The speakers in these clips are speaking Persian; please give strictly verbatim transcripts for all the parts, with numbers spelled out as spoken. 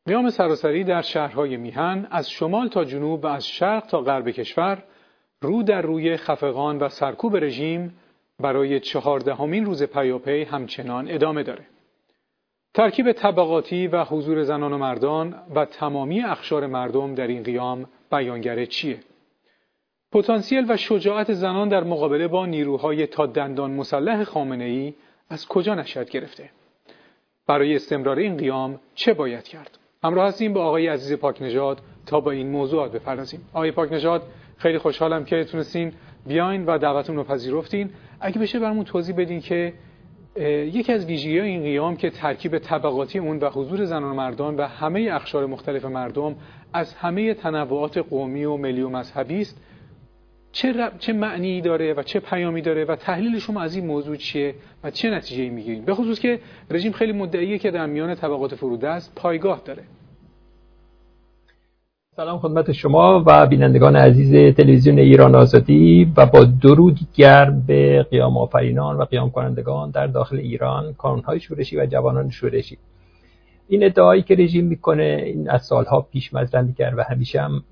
قیام سراسری در شهرهای میهن از شمال تا جنوب و از شرق تا غرب کشور رو در روی خفقان و سرکوب رژیم برای چهاردهمین روز پیاپی همچنان ادامه داره. ترکیب طبقاتی و حضور زنان و مردان و تمامی اقشار مردم در این قیام بیانگر چیه؟ پتانسیل و شجاعت زنان در مقابله با نیروهای تا دندان مسلح خامنه‌ای از کجا نشأت گرفته؟ برای استمرار این قیام چه باید کرد؟ همراه هستیم با آقای عزیز پاکنژاد تا با این موضوعات بپردازیم. آقای پاکنژاد، خیلی خوشحالم که تونستین بیاین و دعوتمون رو پذیرفتین. اگه بشه برامون توضیح بدین که یکی از ویژگی‌های این قیام که ترکیب طبقاتی اون و حضور زنان و مردان و همه اقشار مختلف مردم از همه تنوعات قومی و ملی و مذهبی است، چه رب... چه معنی داره و چه پیامی داره و تحلیل شما از این موضوع چیه و چه نتیجه‌ای میگیرین؟ به خصوص که رژیم خیلی مدعیه که در میان طبقات فرودست پایگاه داره. سلام خدمت شما و بینندگان عزیز تلویزیون ایران آزادی و با درودی گرم به قیام آفرینان و قیام کنندگان در داخل ایران، کانون‌های شورشی و جوانان شورشی. این ادعایی که رژیم میکنه این از سالها پیش مطرح می‌کرد و همیشه هم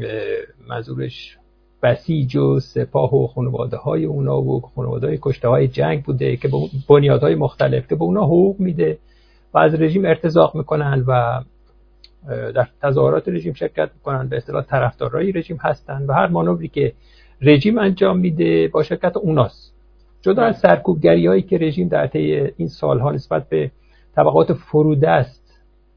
منظورش بسیج و سپاه و خانواده‌های اونا و خانواده‌های کشته‌های جنگ بوده که به بنیادهای مختلف که به اونا حقوق میده و از رژیم ارتزاق میکنن و در تظاهرات رژیم شرکت میکنن، به اصطلاح طرفدارای رژیم هستن و هر مانوری که رژیم انجام میده با شرکت اوناست. جدا از سرکوبگری‌هایی که رژیم در طی این سالها نسبت به طبقات فرودست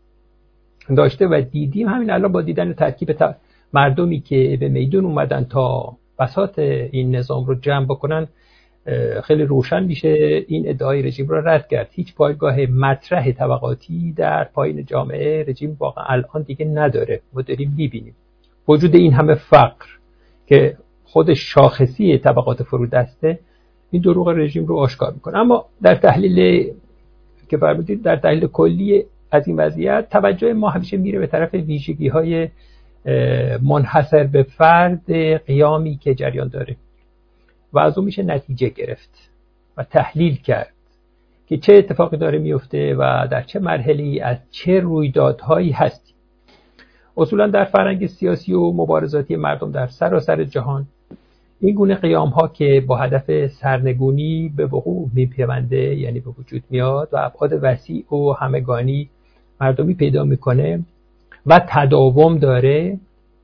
داشته و دیدیم، همین الان با دیدن ترکیب ت... مردمی که به میدون اومدن تا بساط این نظام رو جمع بکنن، خیلی روشن میشه این ادعای رژیم رو رد کرد. هیچ پایگاه مطرح طبقاتی در پایین جامعه رژیم واقعا الان دیگه نداره. ما داریم میبینیم وجود این همه فقر که خود شاخصی طبقات فرودسته این دروغ رژیم رو آشکار میکنه. اما در تحلیل که فرمودید، در تحلیل کلی از این وضعیت توجه ما همیشه میره به طرف ویژگی‌های منحصر به فرد قیامی که جریان داره و از اون میشه نتیجه گرفت و تحلیل کرد که چه اتفاقی داره میفته و در چه مرحله‌ای از چه رویدادهایی هستیم. اصولا در فرهنگ سیاسی و مبارزاتی مردم در سراسر جهان این گونه قیام‌ها که با هدف سرنگونی به وقوع میپیونده، یعنی به وجود میاد و ابعاد وسیع و همگانی مردمی پیدا میکنه و تداوم داره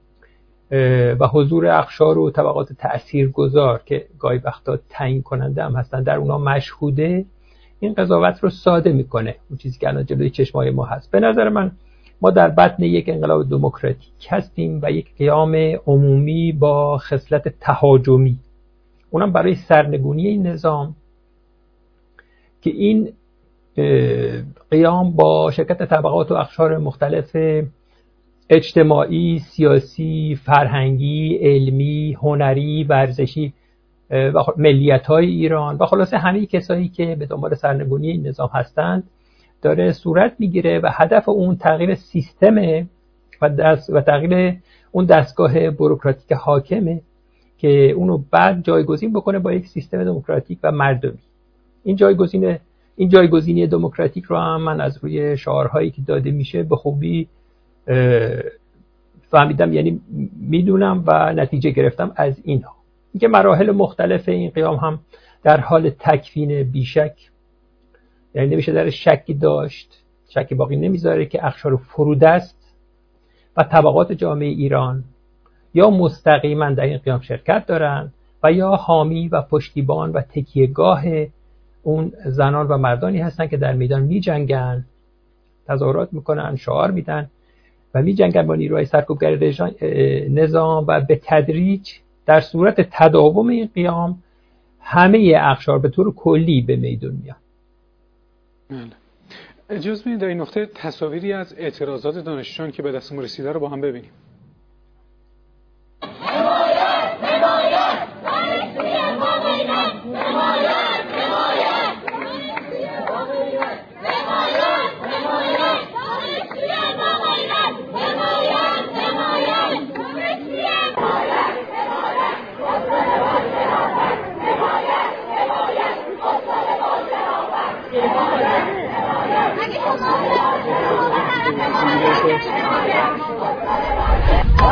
و حضور اقشار و طبقات تاثیرگذار که گاهی وقتا تعیین کننده هم هستن در اونا مشهوده، این قضاوت رو ساده میکنه. اون چیزی که الان جلوی چشمای ما هست. به نظر من ما در بطن یک انقلاب دموکراتیک هستیم و یک قیام عمومی با خصلت تهاجمی، اونم برای سرنگونی این نظام که این قیام با شرکت طبقات و اقشار مختلف اجتماعی، سیاسی، فرهنگی، علمی، هنری، ورزشی و ملیت‌های ایران و خلاصه همه کسایی که به دنبال سرنگونی این نظام هستند داره صورت میگیره و هدف اون تغییر سیستمه و دست و تغییر اون دستگاه بوروکراتیک حاکمه که اونو بعد جایگزین بکنه با یک سیستم دموکراتیک و مردمی. این جایگزین این جایگزینی دموکراتیک رو هم من از روی شعارهایی که داده میشه به خوبی فهمیدم، یعنی میدونم و نتیجه گرفتم از اینها. اینکه مراحل مختلف این قیام هم در حال تکوین بیشک، یعنی نمیشه در شکی داشت، شکی باقی نمیذاره که اقشار فرودست و طبقات جامعه ایران یا مستقیما در این قیام شرکت دارن و یا حامی و پشتیبان و تکیهگاه اون زنان و مردانی هستن که در میدان میجنگن، تظاهرات میکنن، شعار میدن و میجنگن با نیروهای سرکوبگر نظام و به تدریج در صورت تداوم این قیام همه اقشار به طور کلی به میدان میان. اجازه بدید در این نقطه تصاویری از اعتراضات دانشجویان که به دستمون رسیده رو با هم ببینیم.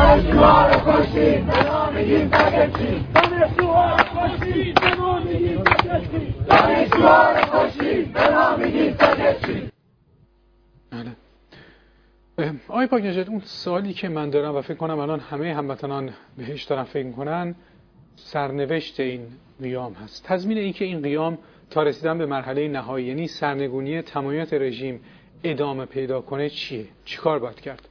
دانشجوها رو کشید به ما میگیم ساکتشید دانشجوها رو کشید به ما میگیم ساکتشید دانشجوها رو کشید به ما میگیم ساکتشید. بله. آقای پاک نژاد، اون سوالی که من دارم و فکر کنم الان همه هموطنان بهش دارن فکر میکنن سرنوشت این قیام هست. تضمین این که این قیام تا رسیدن به مرحله نهایی یعنی سرنگونی تمامیت رژیم ادامه پیدا کنه چیه؟ چیکار باید کرد؟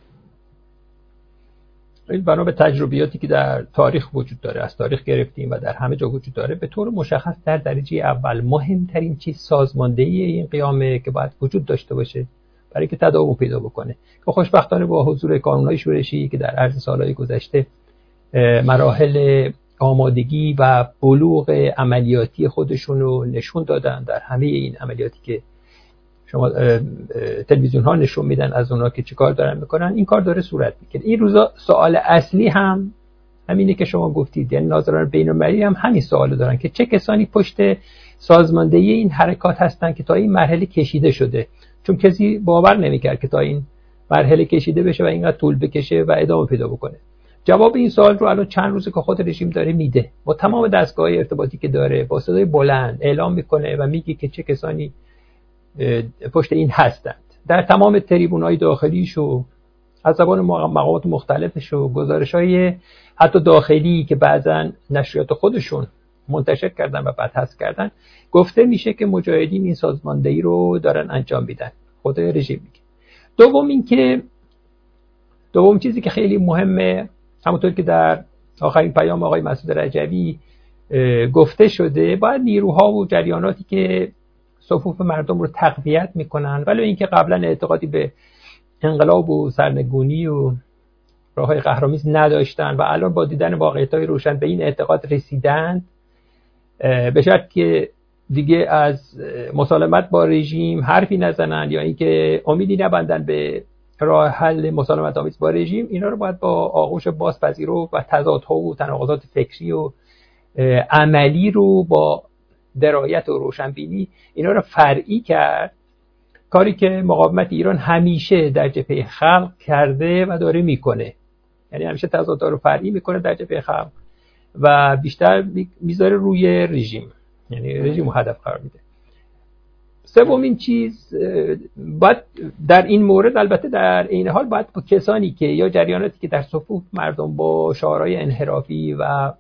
این بنا به تجربیاتی که در تاریخ وجود داره، از تاریخ گرفتیم و در همه جا وجود داره، به طور مشخص در درجه اول مهمترین چیز سازماندهی این قیامه که باید وجود داشته باشه برای که تداوم پیدا بکنه. که خوشبختانه با حضور کانون‌های شورشی که در عرض سالهای گذشته مراحل آمادگی و بلوغ عملیاتی خودشون رو نشون دادن، در همه این عملیاتی که شما تلویزیون ها نشون میدن از اونها که چیکار دارن میکنن، این کار داره صورت میگیره. این روزا سوال اصلی هم همینه که شما گفتید، یعنی ناظران بین‌المللی هم همین سوالو دارن که چه کسانی پشت سازماندهی این حرکات هستن که تا این مرحله کشیده شده، چون کسی باور نمیکرد که تا این مرحله کشیده بشه و اینقدر طول بکشه و ادامه پیدا بکنه. جواب این سوال رو الان چند روزه که خود رژیم داره میده، با تمام دستگاه‌های ارتباطی که داره با صدای بلند اعلام میکنه و میگه که چه کسانی پشت این هستند. در تمام تریبون‌های داخلیش و از زبان مقامات مختلفش و گزارش‌های حتی داخلی که بعضا نشریات خودشون منتشر کردن و بعد حذف کردن، گفته میشه که مجاهدین این سازماندهی رو دارن انجام میدن. خود رژیم میگه. دوم این که دوم چیزی که خیلی مهمه، همونطور که در آخرین پیام آقای مسعود رجوی گفته شده، باید نیروها و جریاناتی که صفوف مردم رو تقویت میکنن، ولی اینکه قبلا اعتقادی به انقلاب و سرنگونی و راههای قهرآمیز نداشتن و الان با دیدن واقعیت‌های روشن به این اعتقاد رسیدند، به شرط که دیگه از مسالمت با رژیم حرفی نزنن یا اینکه امیدی نبندن به راه حل مسالمت آمیز با رژیم، اینا رو باید با آغوش باز پذیرو و تضادها و تناقضات فکری و عملی رو با درایت و روشنبینی اینا رو فرعی کرد، کاری که مقاومت ایران همیشه در جبهه خلق کرده و داره میکنه. یعنی همیشه تضادها رو فرعی میکنه در جبهه خلق و بیشتر میذاره روی رژیم، یعنی رژیم رو هدف قرار میده. سومین چیز، باید در این مورد البته در این حال باید با کسانی که یا جریاناتی که در صفوف مردم با شعارهای انحرافی و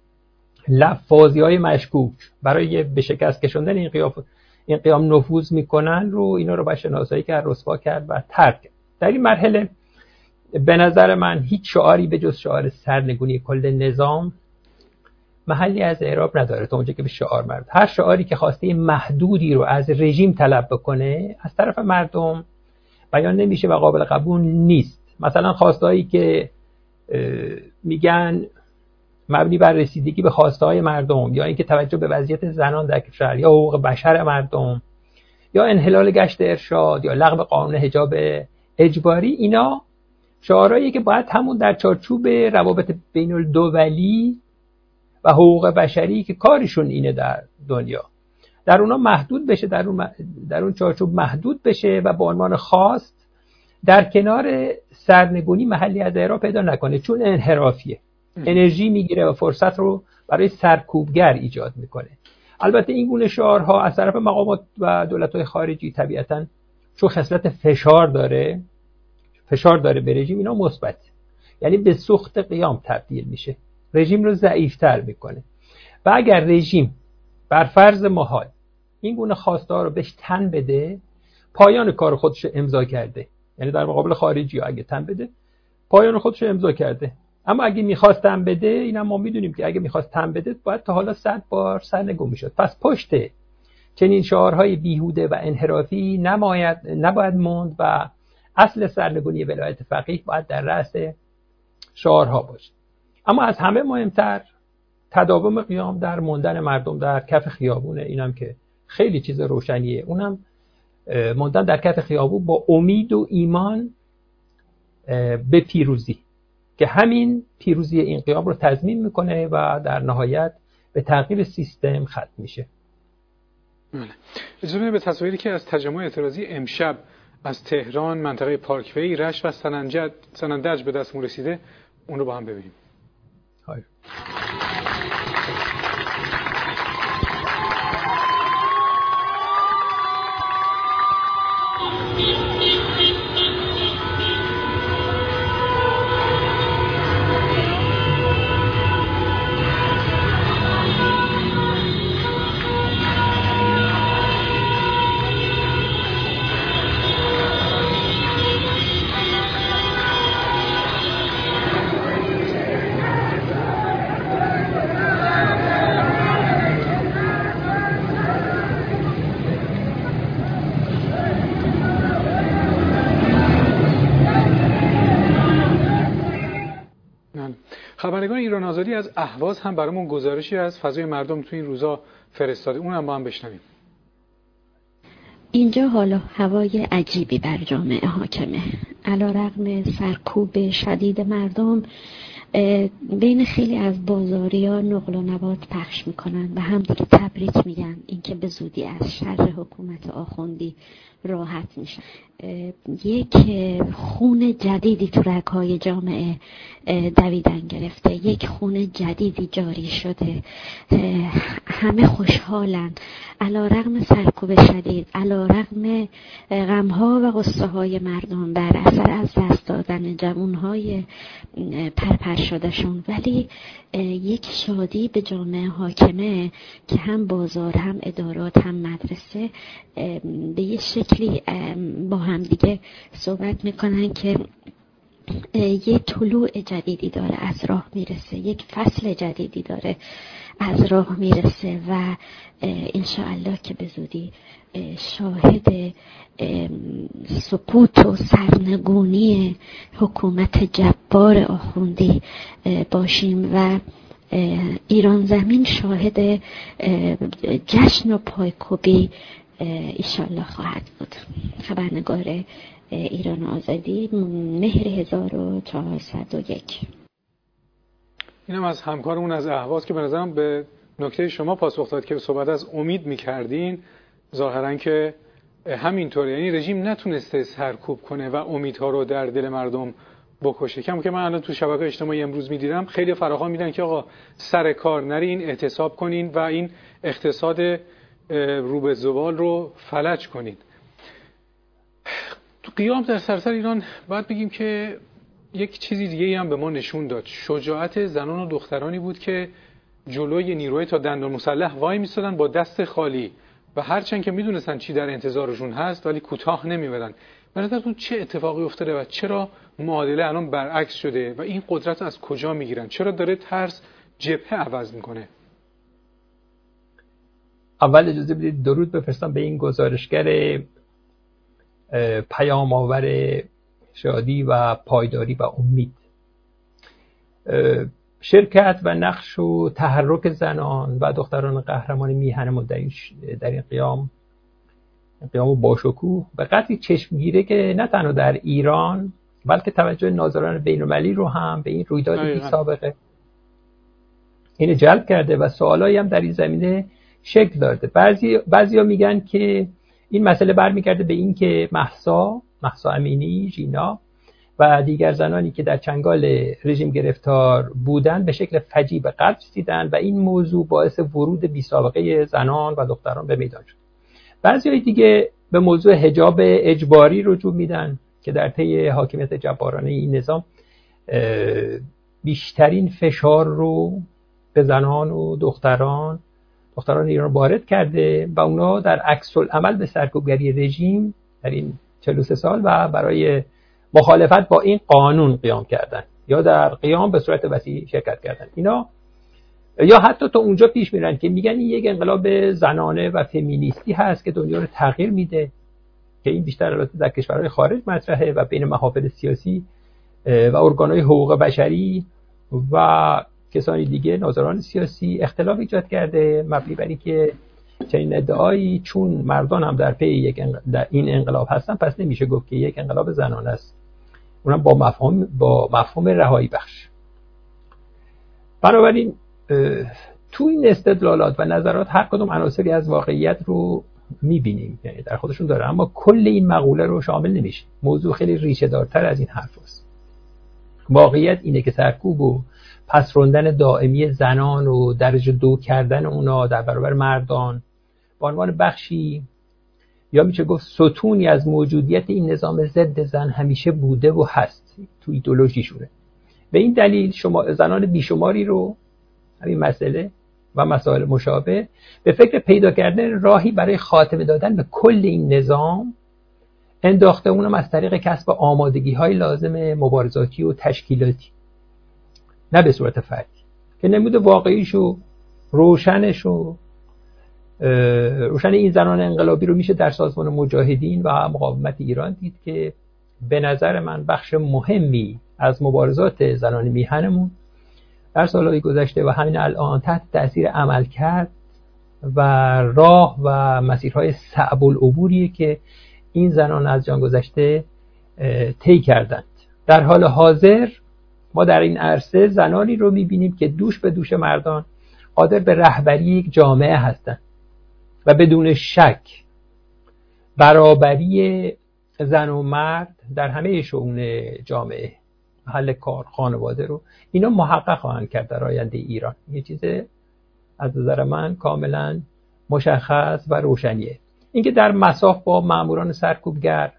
لفاظی های مشکوک برای به شکست کشوندن این قیام این قیام نفوذ میکنن رو اینا رو باید شناسایی کرد، رسوا کرد و ترک کرد. در این مرحله به نظر من هیچ شعاری به جز شعار سرنگونی کل نظام محلی از اعراب نداره تا اونجا که به شعار مرد. هر شعاری که خواسته محدودی رو از رژیم طلب بکنه از طرف مردم بیان نمیشه و قابل قبول نیست. مثلا خواستهایی که میگن مبنی بر رسیدگی به خواسته‌های مردم، یا اینکه توجه به وضعیت زنان در کشور، یا حقوق بشر مردم، یا انحلال گشت ارشاد، یا لغو قانون حجاب اجباری، اینا شعارهایی که باید همون در چارچوب روابط بین الدولی و حقوق بشری که کارشون اینه در دنیا در اونا محدود بشه، در اون در اون چارچوب محدود بشه و به عنوان خواست در کنار سرنگونی محلی از اعراب پیدا نکنه، چون انحرافیه، انرژی میگیره و فرصت رو برای سرکوبگر ایجاد میکنه. البته این گونه شعارها از طرف مقامات و دولت‌های خارجی طبیعتاً چون خصلت فشار داره فشار داره به رژیم، اینا مثبت، یعنی به سوخت قیام تبدیل میشه، رژیم رو ضعیف‌تر میکنه. و اگر رژیم بر فرض محال این گونه خواسته‌ها رو بهش تن بده، پایان کار خودش رو امضا کرده، یعنی در مقابل خارجی اگه تن بده پایان خودش رو امضا کرده. اما اگه می‌خواست تن بده، اینا ما میدونیم که اگه می‌خواست تن بده باید تا حالا صد بار سرنگون میشد. پس پشت چنین شعارهای بیهوده و انحرافی نباید نباید موند و اصل سرنگونی ولایت فقیه باید در رأس شعارها باشه. اما از همه مهمتر تداوم قیام در موندن مردم در کف خیابونه، اینم که خیلی چیز روشنیه، اونم موندن در کف خیابون با امید و ایمان به پیروزی که همین پیروزی این قیام رو تضمین میکنه و در نهایت به تغییر سیستم ختم میشه. بله. اجازه بدید به تصاویری که از تجمع اعتراضی امشب از تهران، منطقه پارکوی، رشت و سنندج به دستمون رسیده اون رو با هم ببینیم. های. خبرنگار ایران آزادی از اهواز هم برامون گزارشی از فضای مردم تو این روزا فرستاده، اونم با هم بشنویم. اینجا حالا هوای عجیبی بر جامعه حاکمه. علیرغم سرکوب شدید مردم، بین خیلی از بازاریا نقل و نبات پخش میکنن و هم دیگه تبریک میگن اینکه به زودی از شر حکومت آخوندی راحت میشن. یک خون جدیدی تو رگ‌های جامعه دویدن گرفته، یک خون جدیدی جاری شده، همه خوشحالن علیرغم سرکوب شدید، علیرغم غم‌ها و غصه‌های مردم بر اثر از دست دادن جوان‌های پرپر شدهشون، ولی یک شادی به جامعه حاکمه که هم بازار هم ادارات هم مدرسه به یه شکلی با هم دیگه صحبت میکنن که یه طلوع جدیدی داره از راه میرسه، یک فصل جدیدی داره از راه میرسه و انشاءالله که به زودی شاهد سقوط و سرنگونی حکومت جبار آخوندی باشیم و ایران زمین شاهد جشن و پایکوبی انشاءالله خواهد بود. خبرنگار ایران آزادی، مهر هزار و چهارصد و یک. اینم از همکارمون از اهواز که به نظرم به نکته شما پاسخ داد که صحبت از امید می‌کردین. ظاهراً که همینطوره، یعنی رژیم نتونسته سرکوب کنه و امیدها رو در دل مردم بکشه. کم که من الان تو شبکه اجتماعی امروز می‌دیدم خیلی فراخوان میدن که آقا سر کار نرین، احتساب کنین و این اقتصاد رو به زوال رو فلج کنین. تو قیام در سراسر ایران باید بگیم که یک چیزی دیگه هم به ما نشون داد. شجاعت زنان و دخترانی بود که جلوی نیروی تا دندان مسلح وای میستادن با دست خالی و هرچند که میدونستن چی در انتظارشون هست ولی کوتاه نمیبرن. به نظرتون چه اتفاقی افتاده و چرا معادله الان برعکس شده و این قدرت از کجا میگیرن؟ چرا داره ترس جبهه عوض میکنه؟ اول اجازه بدید درود بفرستم به این گزارشگر پیام آور شادی و پایداری و امید. شرکت و نقش و تحرک زنان و دختران قهرمان میهن ما در این قیام قیام باشکوه به قدری چشمگیره که نه تنها در ایران بلکه توجه ناظران بین‌المللی رو هم به این رویداد بی سابقه اینو جلب کرده و سوالایی هم در این زمینه شکل داده. بعضی بعضیا میگن که این مسئله برمیگرده به این که مهسا مهسا امینی، ژینا و دیگر زنانی که در چنگال رژیم گرفتار بودند به شکل فجیع به قتل رسیدند و این موضوع باعث ورود بی سابقه زنان و دختران به میدان شد. بعضی دیگه به موضوع حجاب اجباری رجوع میدن که در طی حاکمیت جبارانه این نظام بیشترین فشار رو به زنان و دختران دختران ایران وارد کرده و اونا در عکس العمل به سرکوبگری رژیم در این چهل و سه سال و برای مخالفت با این قانون قیام کردن یا در قیام به صورت وسیع شرکت کردن. اینا یا حتی تا اونجا پیش میرن که میگن این یک انقلاب زنانه و فمینیستی هست که دنیا رو تغییر میده، که این بیشتر البته در کشورهای خارج مطرحه و بین محافل سیاسی و ارگانهای حقوق بشری و کسانی دیگه ناظران سیاسی اختلاف ایجاد کرده مبنی بر اینکه چنین ادعایی چون مردان هم در پی یک در این انقلاب هستن پس نمیشه گفت که یک انقلاب زنانه است، اونم با مفهوم با مفهوم رهایی بخش. بنابراین تو این استدلالات و نظرات هر کدوم عناصری از واقعیت رو میبینیم، یعنی در خودشون داره، اما کل این مقوله رو شامل نمیشه. موضوع خیلی ریشه دارتر از این حرف است. واقعیت اینه که سرکوب و پس روندن دائمی زنان و درجه دو کردن اونا در برابر مردان به عنوان بخشی یا میشه گفت ستونی از موجودیت این نظام ضد زن همیشه بوده و هست تو ایدئولوژیشونه. به این دلیل شما زنان بیشماری رو همین مسئله و مسائل مشابه به فکر پیدا کردن راهی برای خاتمه دادن به کل این نظام انداخته، اونم از طریق کسب آمادگی های لازم مبارزاتی و تشکیلاتی، نه به صورت فردی، که نمود واقعیش و روشنش و روشن این زنان انقلابی رو میشه در سازمان مجاهدین و مقاومت ایران دید که به نظر من بخش مهمی از مبارزات زنان میهنمون در سالهای گذشته و همین الان تحت تأثیر عمل کرد و راه و مسیرهای صعب العبوریه که این زنان از جان گذشته طی کردند. در حال حاضر ما در این عرصه زنانی رو میبینیم که دوش به دوش مردان قادر به رهبری یک جامعه هستند و بدون شک برابری زن و مرد در همه شئون جامعه، محل کار، خانواده رو اینا محقق خواهند کرد در آینده ایران. یه چیز از نظر من کاملا مشخص و روشنیه. اینکه در مصاف با ماموران سرکوبگر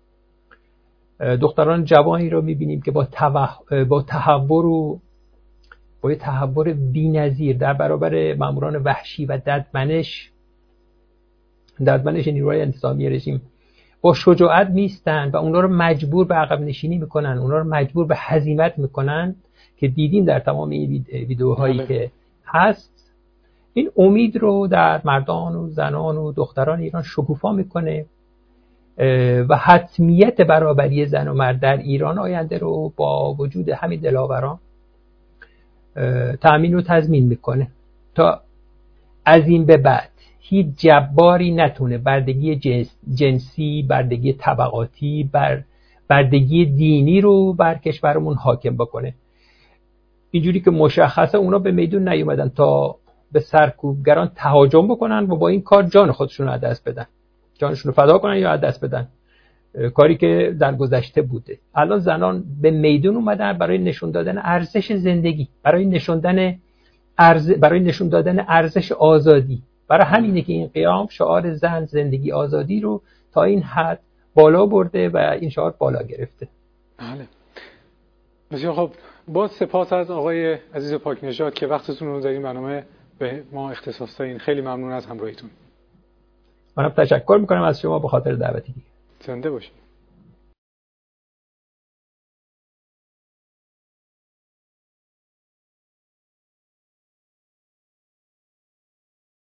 دختران جوانی رو میبینیم که با توه... با تحور و با یه تحور بی‌نظیر در برابر ماموران وحشی و ددمنش ددمنش نیروهای انتظامی رژیم با شجاعت میستن و اونا رو مجبور به عقب نشینی میکنن، اونا رو مجبور به هزیمت میکنن که دیدیم در تمام این ویدیوهایی بله. که هست. این امید رو در مردان و زنان و دختران ایران شکوفا میکنه و حتمیت برابری زن و مرد در ایران آینده رو با وجود همین دلاوران تأمین و تضمین میکنه تا از این به بعد هیچ جباری نتونه بردگی جنسی، بردگی طبقاتی، بر بردگی دینی رو بر کشورمون حاکم بکنه. اینجوری که مشخصه اونا به میدون نیومدن تا به سرکوبگران تهاجم بکنن و با این کار جان خودشون رو از دست بدن، جانشون رو فدا کنن یا از دست بدن، کاری که در گذشته بوده. الان زنان به میدون اومدن برای نشون دادن ارزش زندگی، برای نشون دادن ارز برای نشون دادن ارزش آزادی. برای همینه که این قیام شعار زن، زندگی، آزادی رو تا این حد بالا برده و این شعار بالا گرفته. بله. بسیار خب، با سپاس از آقای عزیز پاک نژاد که وقتتون رو در این برنامه به ما اختصاص دادین. خیلی ممنون از همراهیتون. منم تشکر میکنم از شما به خاطر دعوتی. زنده باشید.